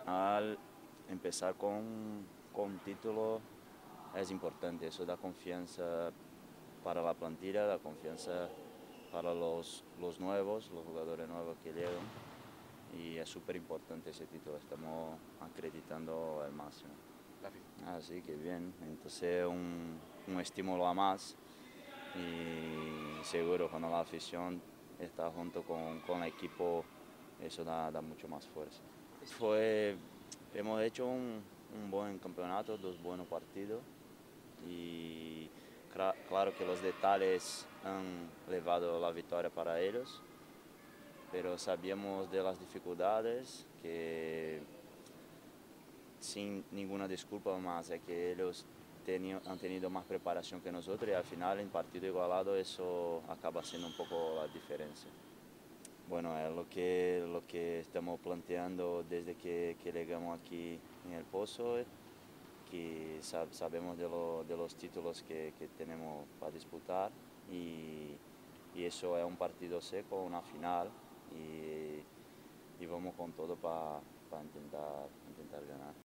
Al empezar con un título es importante, eso da confianza para la plantilla, da confianza para los nuevos, los jugadores nuevos que llegan y es súper importante ese título, estamos acreditando al máximo. Así que bien, entonces un estímulo a más y seguro cuando la afición está junto con el equipo eso da mucho más fuerza. Hemos hecho un buen campeonato, dos buenos partidos y claro que los detalles han llevado la victoria para ellos, pero sabíamos de las dificultades que sin ninguna disculpa más es que ellos han tenido más preparación que nosotros y al final en partido igualado eso acaba siendo un poco la diferencia. Bueno, es lo que estamos planteando desde que llegamos aquí en el Pozo, que sabemos de los títulos que tenemos para disputar y eso es un partido seco, una final y vamos con todo para intentar ganar.